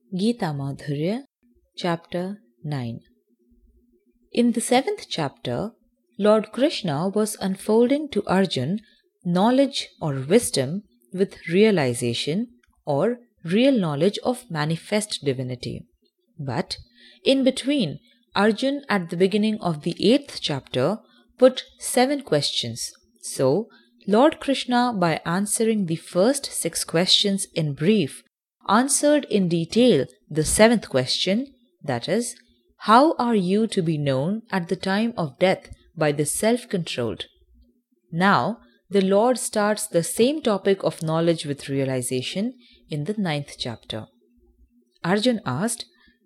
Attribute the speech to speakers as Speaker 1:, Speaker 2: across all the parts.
Speaker 1: Gita Madhurya, Chapter 9. In the 7th chapter, Lord Krishna was unfolding to Arjun knowledge or wisdom with realization or real knowledge of manifest divinity. But in between, Arjun at the beginning of the 8th chapter put 7 questions. So, Lord Krishna, by answering the first 6 questions in brief, answered in detail the 7th question, that is, how are you to be known at the time of death by the self-controlled? Now, the Lord starts the same topic of knowledge with realization in the 9th chapter. Arjun asked,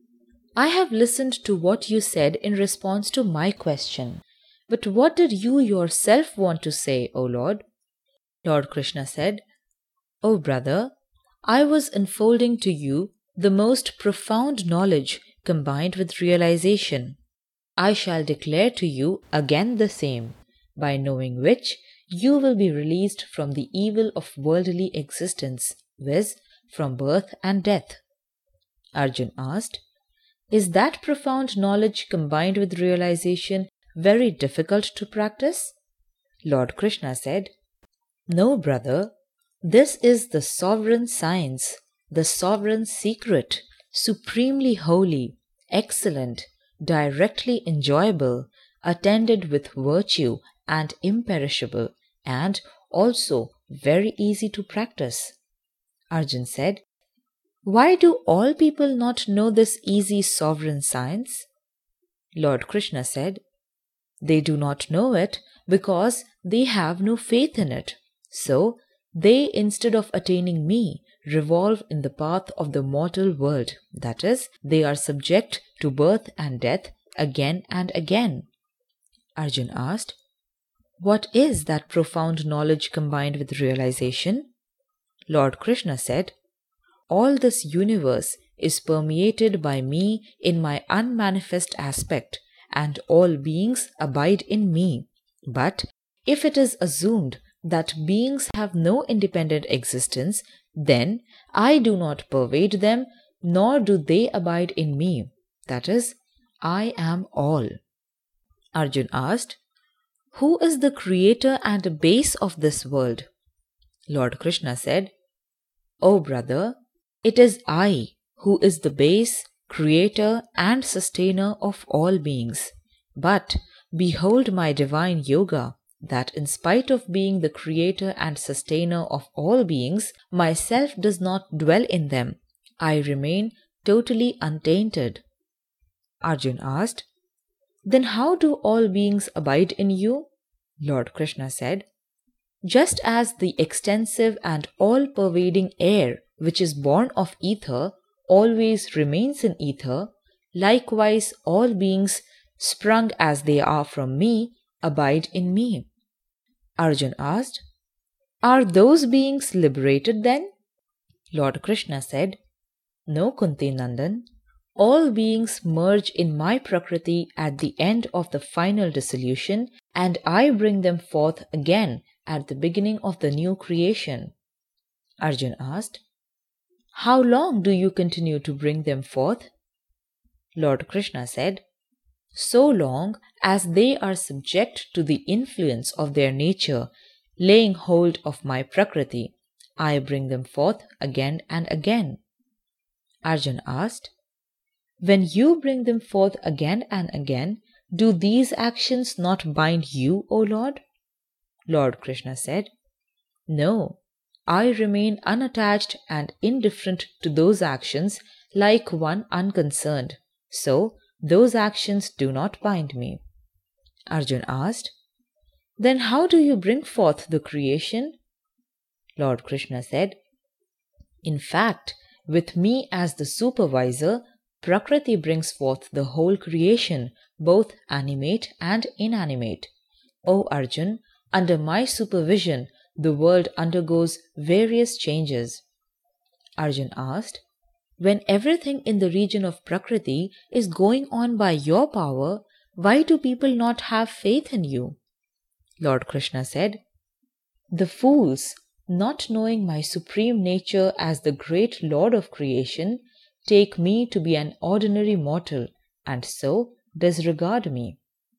Speaker 1: I have listened to what you said in response to my question. But what did you yourself want to say, O Lord? Lord Krishna said, O brother, I was unfolding to you the most profound knowledge combined with realization. I shall declare to you again the same, by knowing which you will be released from the evil of worldly existence, viz., from birth and death. Arjun asked, Is that profound knowledge combined with realization very difficult to practice? Lord Krishna said, No, brother. This is the sovereign science, the sovereign secret, supremely holy, excellent, directly enjoyable, attended with virtue and imperishable, and also very easy to practice. Arjun said, Why do all people not know this easy sovereign science? Lord Krishna said, They do not know it because they have no faith in it. So, they, instead of attaining me, revolve in the path of the mortal world, that is, they are subject to birth and death again and again. Arjun asked, What is that profound knowledge combined with realization? Lord Krishna said, All this universe is permeated by me in my unmanifest aspect, and all beings abide in me. But if it is assumed that beings have no independent existence, then I do not pervade them, nor do they abide in me. That is, I am all. Arjun asked, Who is the creator and base of this world? Lord Krishna said, O brother, it is I who is the base, creator, and sustainer of all beings. But behold my divine yoga, that in spite of being the creator and sustainer of all beings, myself does not dwell in them. I remain totally untainted. Arjun asked, Then how do all beings abide in you? Lord Krishna said, Just as the extensive and all-pervading air, which is born of ether, always remains in ether, likewise all beings, sprung as they are from me, abide in me. Arjun asked, Are those beings liberated then? Lord Krishna said, No, Kunti Nandan. All beings merge in my Prakriti at the end of the final dissolution, and I bring them forth again at the beginning of the new creation. Arjun asked, How long do you continue to bring them forth? Lord Krishna said, So long as they are subject to the influence of their nature, laying hold of my Prakriti, I bring them forth again and again. Arjun asked, When you bring them forth again and again, do these actions not bind you, O Lord? Lord Krishna said, No, I remain unattached and indifferent to those actions like one unconcerned. So, those actions do not bind me. Arjun asked, Then how do you bring forth the creation? Lord Krishna said, In fact, with me as the supervisor, Prakriti brings forth the whole creation, both animate and inanimate. O Arjun, under my supervision, the world undergoes various changes. Arjun asked, When everything in the region of Prakriti is going on by your power, why do people not have faith in you? Lord Krishna said, The fools, not knowing my supreme nature as the great Lord of creation, take me to be an ordinary mortal and so disregard me.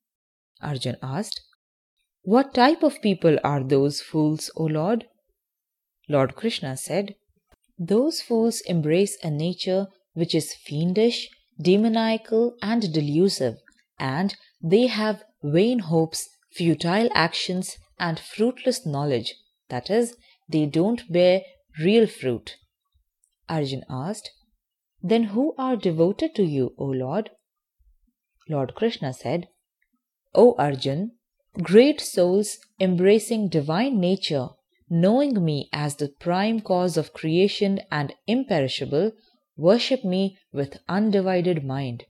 Speaker 1: Arjun asked, "What type of people are those fools, O Lord?" Lord Krishna said, "Those fools embrace a nature which is fiendish, demoniacal, and delusive, and they have vain hopes, futile actions, and fruitless knowledge. That is, they don't bear real fruit." Arjun asked, "Then who are devoted to you, O Lord?" Lord Krishna said, "O Arjun, great souls embracing divine nature, knowing me as the prime cause of creation and imperishable, worship me with undivided mind."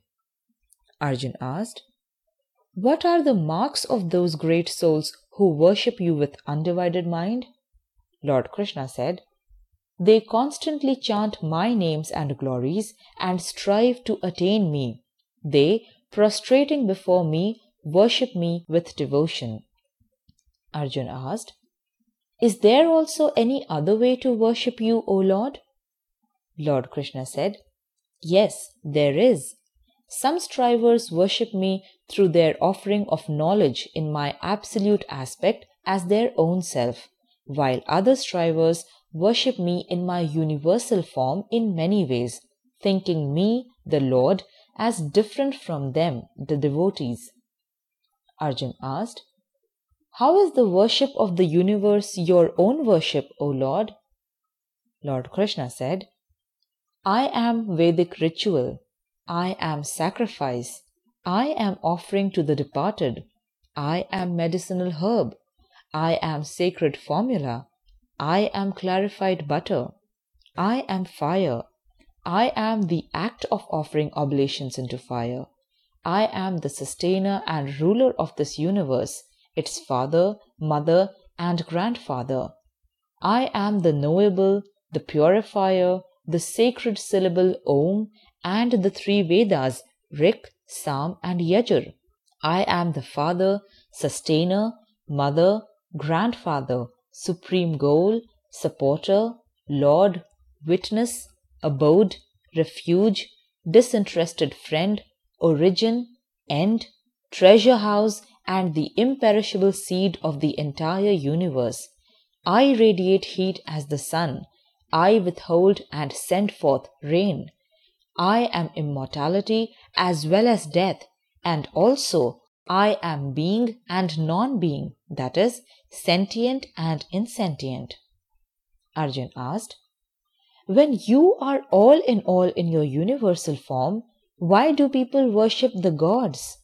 Speaker 1: Arjun asked, "What are the marks of those great souls who worship you with undivided mind?" Lord Krishna said, "They constantly chant my names and glories and strive to attain me. They, prostrating before me, worship me with devotion." Arjun asked, "Is there also any other way to worship you, O Lord?" Lord Krishna said, "Yes, there is. Some strivers worship me through their offering of knowledge in my absolute aspect as their own self, while other strivers worship me in my universal form in many ways, thinking me, the Lord, as different from them, the devotees." Arjun asked, "How is the worship of the universe your own worship, O Lord?" Lord Krishna said, "I am Vedic ritual. I am sacrifice. I am offering to the departed. I am medicinal herb. I am sacred formula. I am clarified butter. I am fire. I am the act of offering oblations into fire. I am the sustainer and ruler of this universe, its father, mother, and grandfather. I am the knowable, the purifier, the sacred syllable Om, and the three Vedas, Rik, Sam, and Yajur. I am the father, sustainer, mother, grandfather, supreme goal, supporter, lord, witness, abode, refuge, disinterested friend, origin, end, treasure house, and the imperishable seed of the entire universe. I radiate heat as the sun. I withhold and send forth rain. I am immortality as well as death, and also I am being and non-being, that is, sentient and insentient." Arjun asked, "When you are all in your universal form, why do people worship the gods?"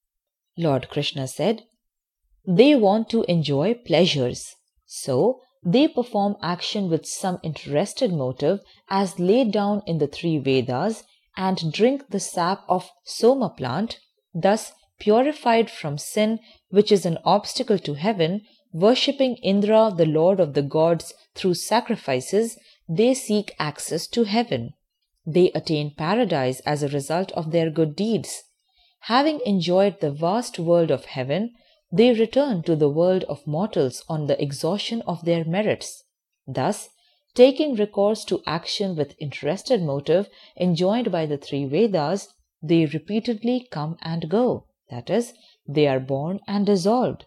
Speaker 1: Lord Krishna said, "They want to enjoy pleasures. So they perform action with some interested motive as laid down in the three Vedas and drink the sap of Soma plant, thus purified from sin, which is an obstacle to heaven, worshipping Indra, the lord of the gods, through sacrifices, they seek access to heaven. They attain paradise as a result of their good deeds. Having enjoyed the vast world of heaven, they return to the world of mortals on the exhaustion of their merits. Thus, taking recourse to action with interested motive enjoined by the three Vedas, they repeatedly come and go, that is, they are born and dissolved."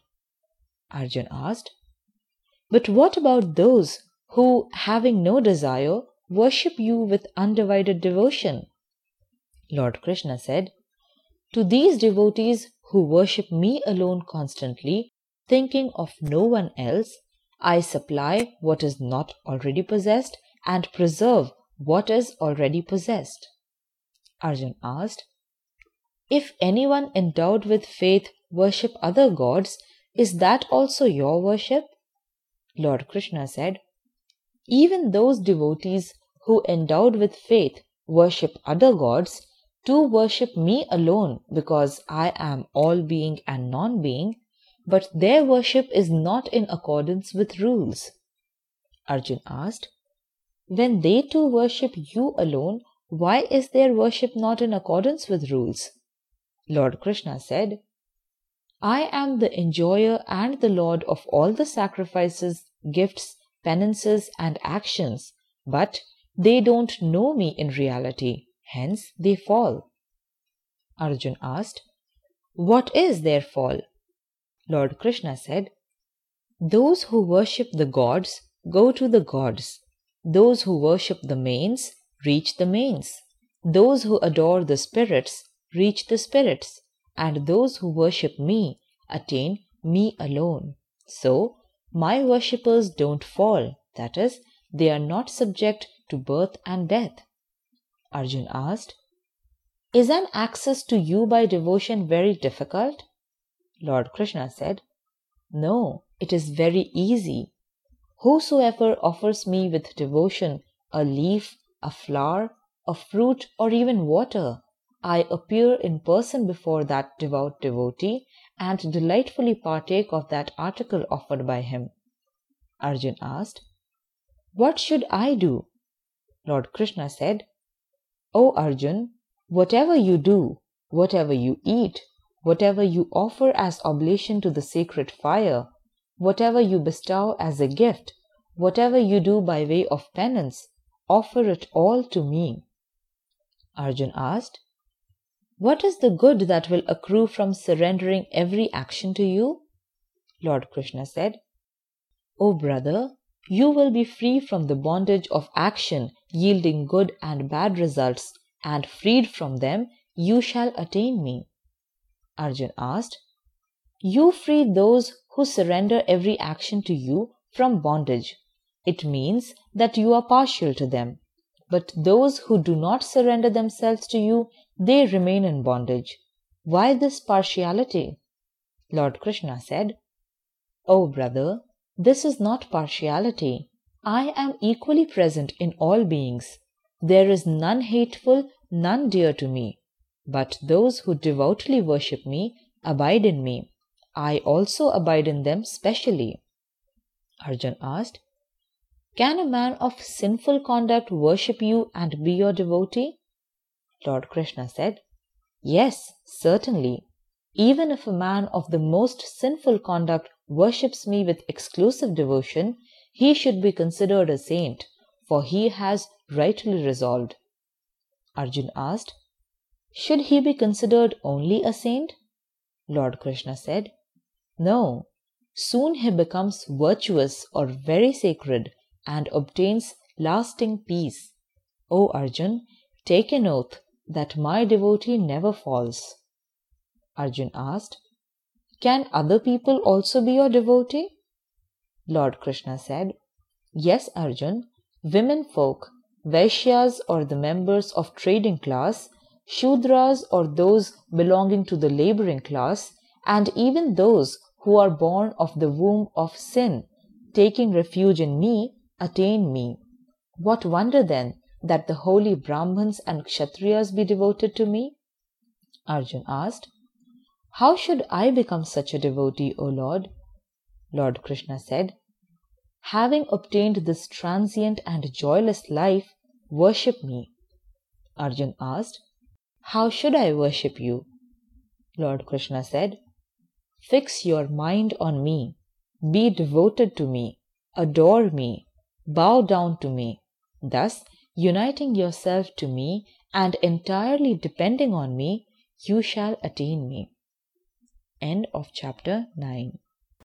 Speaker 1: Arjun asked, "But what about those who, having no desire, worship you with undivided devotion?" Lord Krishna said, "To these devotees who worship me alone constantly, thinking of no one else, I supply what is not already possessed and preserve what is already possessed." Arjun asked, "If anyone endowed with faith worship other gods, is that also your worship?" Lord Krishna said, "Even those devotees who endowed with faith worship other gods do worship me alone because I am all being and non-being, but their worship is not in accordance with rules." Arjun asked, "When they too worship you alone, why is their worship not in accordance with rules?" Lord Krishna said, "I am the enjoyer and the lord of all the sacrifices, gifts, penances, and actions, but they don't know me in reality, hence they fall. Arjun asked, "What is their fall?" Lord Krishna said, "Those who worship the gods go to the gods. Those who worship the mains reach the mains. Those who adore the spirits reach the spirits. And those who worship me attain me alone. So, my worshippers don't fall, that is, they are not subject to birth and death." Arjun asked, "Is an access to you by devotion very difficult?" Lord Krishna said, "No, it is very easy. Whosoever offers me with devotion a leaf, a flower, a fruit, or even water, I appear in person before that devout devotee and delightfully partake of that article offered by him." Arjun asked, "What should I do?" Lord Krishna said, "O Arjun, whatever you do, whatever you eat, whatever you offer as oblation to the sacred fire, whatever you bestow as a gift, whatever you do by way of penance, offer it all to me." Arjun asked, "What is the good that will accrue from surrendering every action to you?" Lord Krishna said, "O brother, you will be free from the bondage of action yielding good and bad results, and freed from them you shall attain me." Arjun asked, "You free those who surrender every action to you from bondage. It means that you are partial to them. But those who do not surrender themselves to you, they remain in bondage. Why this partiality?" Lord Krishna said, "O brother, this is not partiality. I am equally present in all beings. There is none hateful, none dear to me. But those who devoutly worship me abide in me. I also abide in them specially." Arjun asked, "Can a man of sinful conduct worship you and be your devotee?" Lord Krishna said, "Yes, certainly. Even if a man of the most sinful conduct worships me with exclusive devotion, he should be considered a saint, for he has rightly resolved." Arjun asked, "Should he be considered only a saint?" Lord Krishna said, "No. Soon he becomes virtuous or very sacred and obtains lasting peace. O Arjun, take an oath that my devotee never falls." Arjun asked, "Can other people also be your devotee?" Lord Krishna said, "Yes, Arjun, women folk, Vaishyas or the members of trading class, Shudras or those belonging to the laboring class, and even those who are born of the womb of sin, taking refuge in me, attain me. What wonder then that the holy Brahmins and Kshatriyas be devoted to me?" Arjun asked, "How should I become such a devotee, O Lord?" Lord Krishna said, "Having obtained this transient and joyless life, worship me." Arjun asked, "How should I worship you?" Lord Krishna said, "Fix your mind on me, be devoted to me, adore me, bow down to me. Thus, uniting yourself to me and entirely depending on me, you shall attain me." End of chapter 9.